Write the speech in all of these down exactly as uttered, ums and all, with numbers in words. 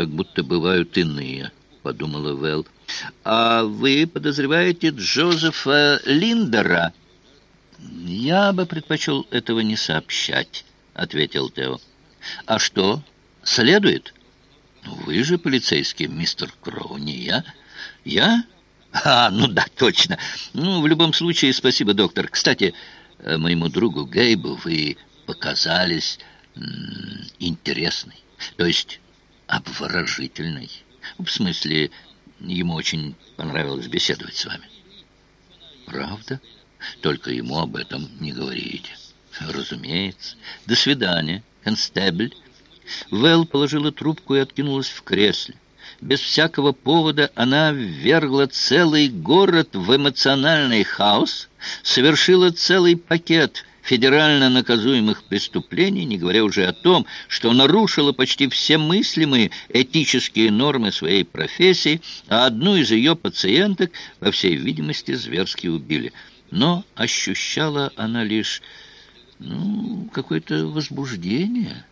как будто бывают иные», — подумала Вэл. «А вы подозреваете Джозефа Линдера?» «Я бы предпочел этого не сообщать», — ответил Тео. «А что, следует?» «Вы же полицейский, мистер Кроу, не я». «Я? А, ну да, точно. Ну, в любом случае, спасибо, доктор. Кстати, моему другу Гейбу вы показались м- интересной, то есть обворожительной. В смысле, ему очень понравилось беседовать с вами». «Правда? Только ему об этом не говорите». «Разумеется. До свидания, констебль». Вэл положила трубку и откинулась в кресле. Без всякого повода она ввергла целый город в эмоциональный хаос, совершила целый пакет федерально наказуемых преступлений, не говоря уже о том, что нарушила почти все мыслимые этические нормы своей профессии, а одну из ее пациенток, по всей видимости, зверски убили. Но ощущала она лишь, ну, какое-то возбуждение.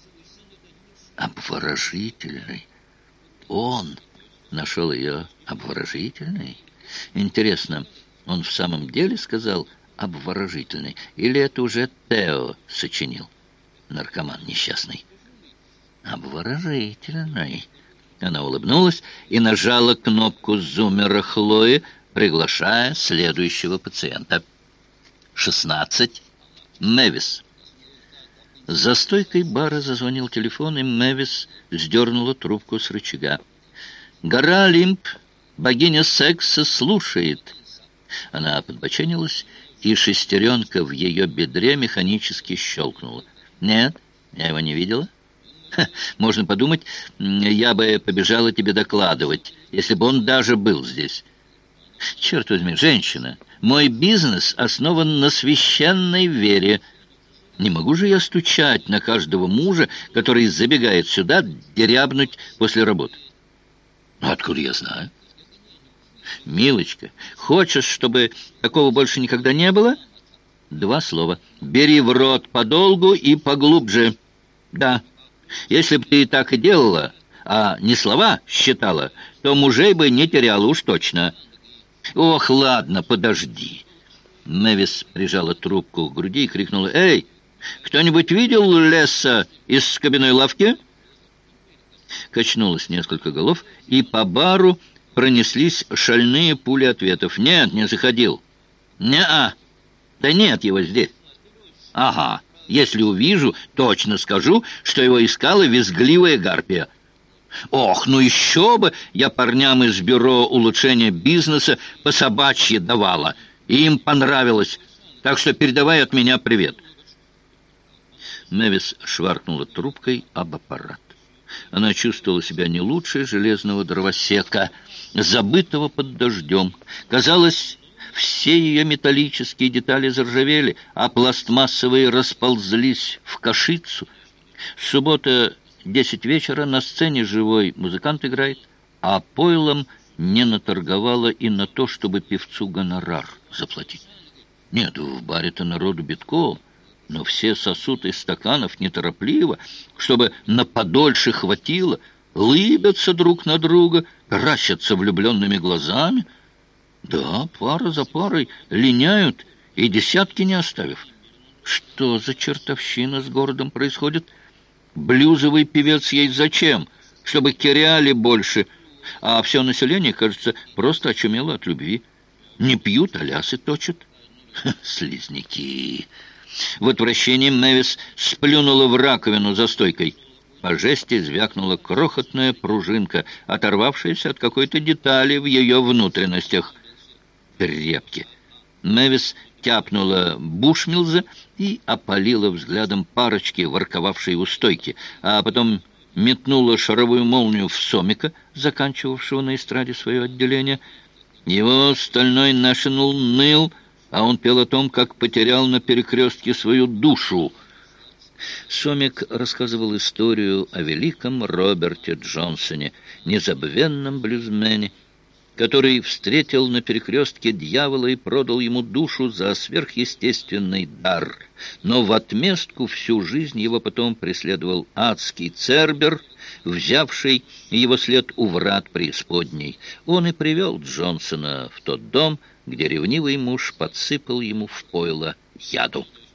Обворожительный. Он нашел ее обворожительной? Интересно, он в самом деле сказал обворожительный? Или это уже Тео сочинил? Наркоман несчастный. Обворожительный. Она улыбнулась и нажала кнопку зуммера Хлои, приглашая следующего пациента. шестнадцать. Мэвис. За стойкой бара зазвонил телефон, и Мэвис сдернула трубку с рычага. «Гора Олимп, богиня секса, слушает». Она подбоченилась, и шестеренка в ее бедре механически щелкнула. «Нет, я его не видела». Ха, можно подумать, я бы побежала тебе докладывать, если бы он даже был здесь. Черт возьми, женщина, мой бизнес основан на священной вере. Не могу же я стучать на каждого мужа, который забегает сюда дерябнуть после работы. Откуда я знаю? Милочка, хочешь, чтобы такого больше никогда не было? Два слова. Бери в рот подолгу и поглубже. Да, если бы ты так и делала, а не слова считала, то мужей бы не теряла уж точно. Ох, ладно, подожди. Мэвис прижала трубку к груди и крикнула: «Эй, кто-нибудь видел Лесса из скобяной лавки?» Качнулось несколько голов, и по бару пронеслись шальные пули ответов. «Нет, не заходил». «Не-а, да нет его здесь». «Ага, если увижу, точно скажу, что его искала визгливая гарпия». «Ох, ну еще бы! Я парням из бюро улучшения бизнеса по собачьи давала, и им понравилось, так что передавай от меня привет». Мэвис шваркнула трубкой об аппарат. Она чувствовала себя не лучше железного дровосека, забытого под дождем. Казалось, все ее металлические детали заржавели, а пластмассовые расползлись в кашицу. Суббота, десять вечера, на сцене живой музыкант играет, а пойлом не наторговала и на то, чтобы певцу гонорар заплатить. Нет, в баре-то народу битком, но все сосут из стаканов неторопливо, чтобы на подольше хватило, лыбятся друг на друга, таращатся влюбленными глазами. Да, пара за парой линяют, и десятки не оставив. Что за чертовщина с городом происходит? Блюзовый певец ей зачем? Чтобы киряли больше, а все население, кажется, просто очумело от любви. Не пьют, а лясы точат. Ха, слизняки! В отвращении Мэвис сплюнула в раковину за стойкой. По жести звякнула крохотная пружинка, оторвавшаяся от какой-то детали в ее внутренностях. Тряпки. Мэвис тяпнула Бушмилза и опалила взглядом парочки, ворковавшей у стойки, а потом метнула шаровую молнию в Сомика, заканчивавшего на эстраде свое отделение. Его стальной National ныл, а он пел о том, как потерял на перекрестке свою душу. Сомик рассказывал историю о великом Роберте Джонсоне, незабвенном блюзмене, который встретил на перекрестке дьявола и продал ему душу за сверхъестественный дар. Но в отместку всю жизнь его потом преследовал адский Цербер, взявшей его след у врат преисподней. Он и привел Джонсона в тот дом, где ревнивый муж подсыпал ему в пойло яду.